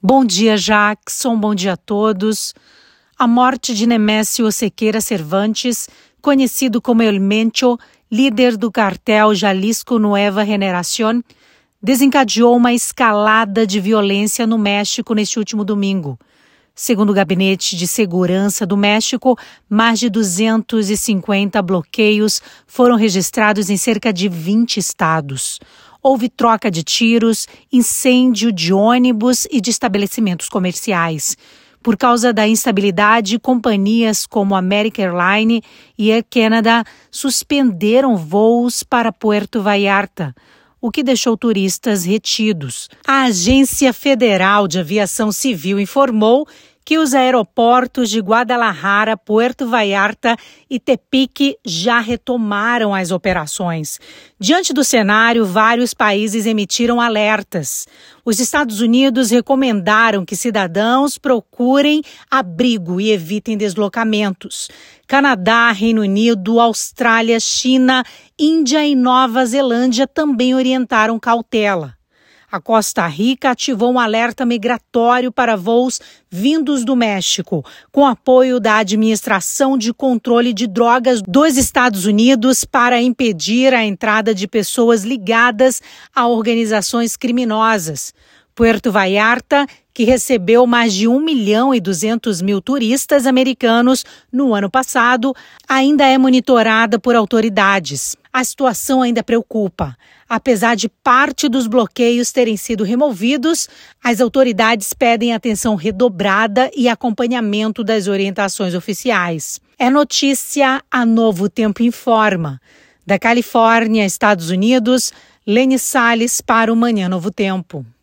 Bom dia, Jackson. Bom dia a todos. A morte de Nemésio Sequeira Cervantes, conhecido como El Mencho, líder do cartel Jalisco Nueva Generación, desencadeou uma escalada de violência no México neste último domingo. Segundo o Gabinete de Segurança do México, mais de 250 bloqueios foram registrados em cerca de 20 estados. Houve troca de tiros, incêndio de ônibus e de estabelecimentos comerciais. Por causa da instabilidade, companhias como American Airlines e Air Canada suspenderam voos para Puerto Vallarta, o que deixou turistas retidos. A Agência Federal de Aviação Civil informou que os aeroportos de Guadalajara, Puerto Vallarta e Tepic já retomaram as operações. Diante do cenário, vários países emitiram alertas. Os Estados Unidos recomendaram que cidadãos procurem abrigo e evitem deslocamentos. Canadá, Reino Unido, Austrália, China, Índia e Nova Zelândia também orientaram cautela. A Costa Rica ativou um alerta migratório para voos vindos do México, com apoio da Administração de Controle de Drogas dos Estados Unidos para impedir a entrada de pessoas ligadas a organizações criminosas. Puerto Vallarta, que recebeu mais de 1.200.000 turistas americanos no ano passado, ainda é monitorada por autoridades. A situação ainda preocupa. Apesar de parte dos bloqueios terem sido removidos, as autoridades pedem atenção redobrada e acompanhamento das orientações oficiais. É notícia, a Novo Tempo informa. Da Califórnia, Estados Unidos, Lene Salles para o Manhã Novo Tempo.